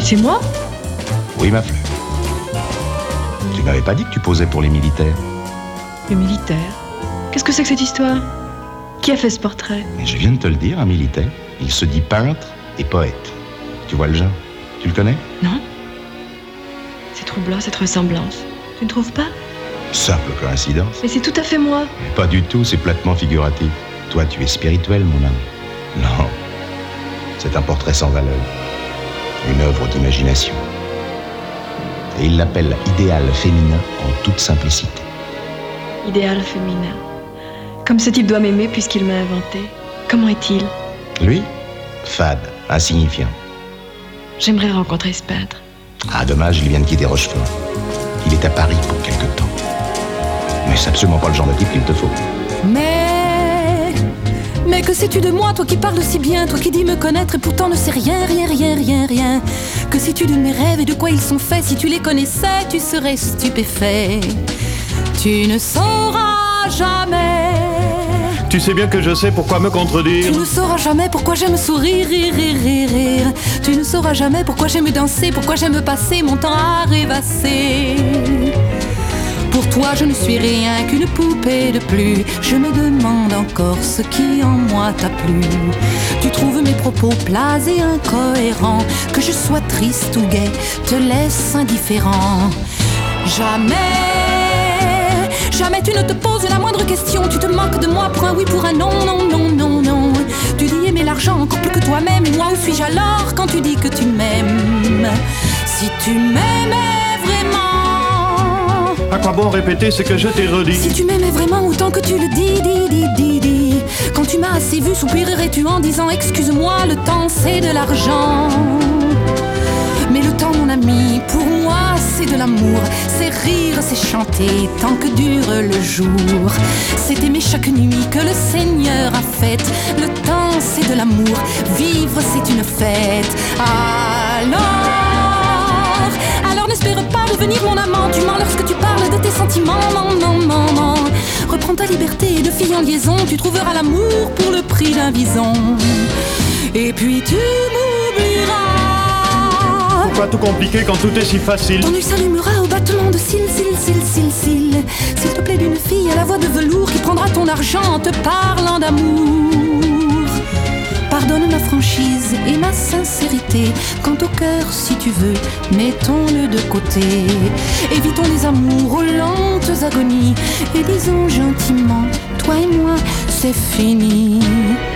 C'est moi? Oui, ma fleur. Tu m'avais pas dit que tu posais pour les militaires? Le militaire? Qu'est-ce que c'est que cette histoire? Qui a fait ce portrait? Mais je viens de te le dire, un militaire. Il se dit peintre et poète. Tu vois le genre? Tu le connais? Non. C'est troublant, cette ressemblance. Tu ne trouves pas? Simple coïncidence. Mais c'est tout à fait moi. Mais pas du tout, c'est platement figuratif. Toi, tu es spirituel, mon âme. Non. C'est un portrait sans valeur. Une œuvre d'imagination. Et il l'appelle idéal féminin en toute simplicité. Idéal féminin. Comme ce type doit m'aimer puisqu'il m'a inventé. Comment est-il? Lui, fade, insignifiant. J'aimerais rencontrer ce peintre. Ah, dommage, il vient de quitter Rochefort. Il est à Paris pour quelque temps. Mais c'est absolument pas le genre de type qu'il te faut. Mais que sais-tu de moi, toi qui parles si bien, toi qui dis me connaître et pourtant ne sais rien. Que sais-tu de mes rêves et de quoi ils sont faits? Si tu les connaissais, tu serais stupéfait. Tu ne sauras jamais. Tu sais bien que je sais pourquoi me contredire. Tu ne sauras jamais pourquoi j'aime sourire, rire. Tu ne sauras jamais pourquoi j'aime danser, pourquoi j'aime passer mon temps à rêvasser. Pour toi je ne suis rien qu'une poupée de plus. Je me demande encore ce qui en moi t'a plu. Tu trouves mes propos plats et incohérents. Que je sois triste ou gai, te laisse indifférent. Jamais tu ne te poses la moindre question. Tu te moques de moi pour un oui, pour un non. Tu dis aimer l'argent encore plus que toi-même. Et moi où suis-je alors quand tu dis que tu m'aimes? Si tu m'aimais vraiment, À quoi bon répéter ce que je t'ai redit? si tu m'aimais vraiment autant que tu le dis. Quand tu m'as assez vu, soupirerais-tu en disant excuse-moi, le temps c'est de l'argent. Mais le temps, mon ami, pour moi, c'est de l'amour. C'est rire, c'est chanter, tant que dure le jour. C'est aimer chaque nuit que le Seigneur a faite. Le temps, c'est de l'amour. Vivre, c'est une fête. Alors n'espère pas devenir mon amant. Tu mens lorsque tu parles de tes sentiments. Non. Reprends ta liberté de fille en liaison. Tu trouveras l'amour pour le prix d'un bison. Et puis tu m'oublieras. Pourquoi tout compliquer quand tout est si facile? Ton œil s'allumera au battement de cils. S'il te plaît d'une fille à la voix de velours qui prendra ton argent en te parlant d'amour. Pardonne ma franchise et ma sincérité. Quant au cœur, si tu veux, mettons-le de côté. Évitons les amours aux lentes agonies et disons gentiment, toi et moi, c'est fini.